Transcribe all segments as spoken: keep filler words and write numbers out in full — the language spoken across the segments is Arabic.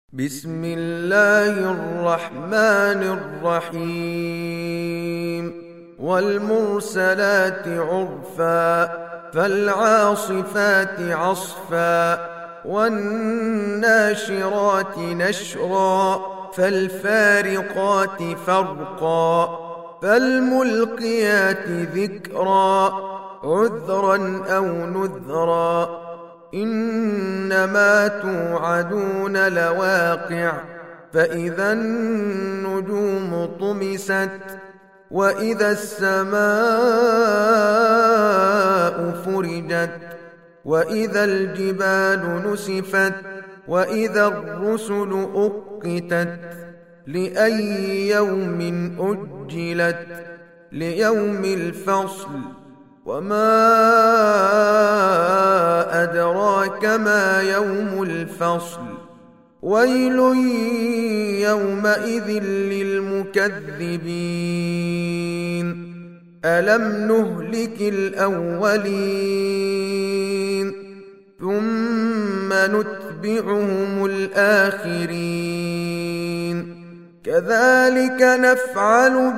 بسم الله الرحمن الرحيم والمرسلات عرفا فالعاصفات عصفا والناشرات نشرا فالفارقات فرقا فالملقيات ذكرا عذرا أو نذرا إنما توعدون لواقع فإذا النجوم طمست وإذا السماء فرجت وإذا الجبال نسفت وإذا الرسل أقتت لأي يوم أجلت ليوم الفصل وما أدراك ما يوم الفصل ويل يومئذ للمكذبين ألم نهلك الأولين ثم نتبعهم الآخرين كذلك نفعل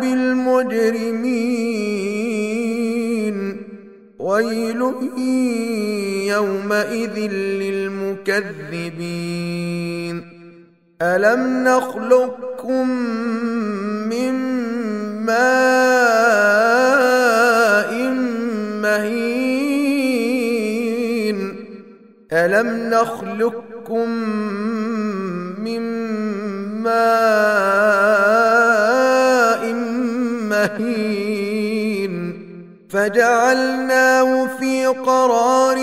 بالمجرمين ويل يومئذ للمكذبين ألم نخلقكم من ماء مهين ألم نخلقكم من ماء مهين فجعلناه في قرار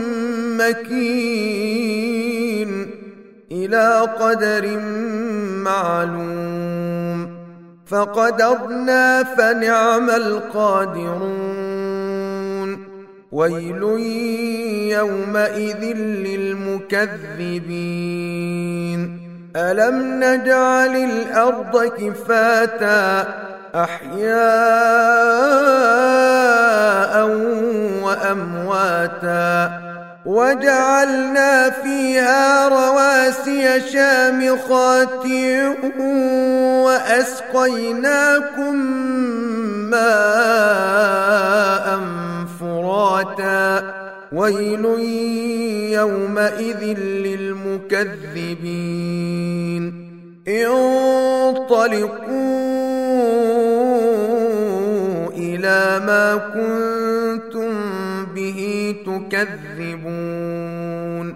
مكين إلى قدر معلوم فقدرنا فنعم القادرون ويل يومئذ للمكذبين ألم نجعل الأرض كفاتا أحياء وأمواتا وجعلنا فيها رواسي شامخات وأسقيناكم ماء فراتا ويل يومئذ للمكذبين انطلقوا إلى ما كنتم به تكذبون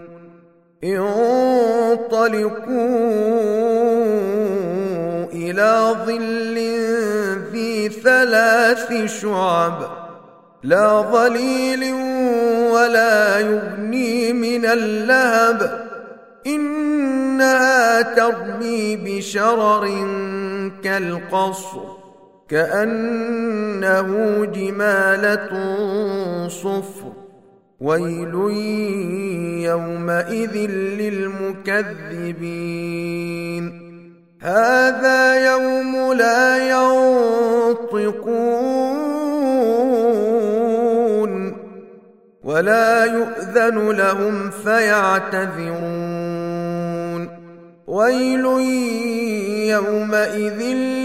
انطلقوا إلى ظل ذي ثلاث شعب لا ظليل ولا يغني من اللهب إنها ترمي بشرر كالقصر كأنه جمالة صفر ويل يومئذ للمكذبين هذا يوم لا ينطقون ولا يؤذن لهم فيعتذرون ويل يومئذ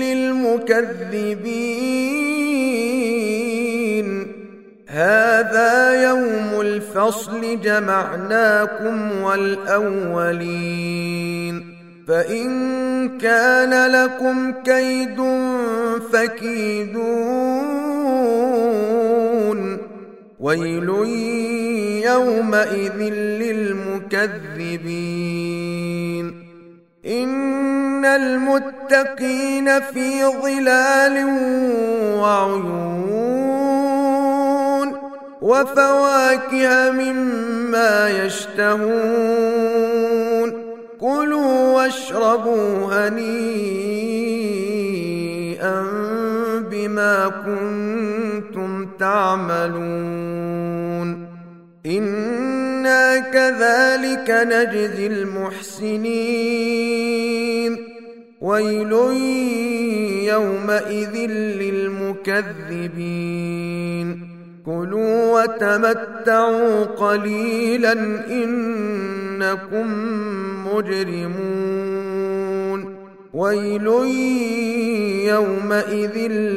للمكذبين هذا يوم الفصل جمعناكم والأولين فإن كان لكم كيد فكيدون ويل يومئذ للمكذبين إن المتقين في ظلال وعيون وفواكه مما يشتهون كلوا واشربوا هنيئا بما كنتم تعملون إنا كذلك نجزي المحسنين ويل يومئذ للمكذبين كلوا وتمتعوا قليلا إنكم مجرمون ويل يومئذ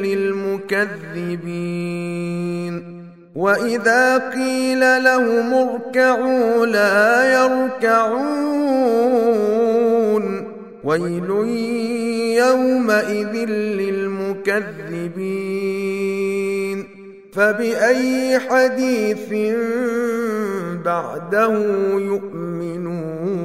للمكذبين وإذا قيل لهم اركعوا لا يركعون ويل يومئذ للمكذبين فبأي حديث بعده يؤمنون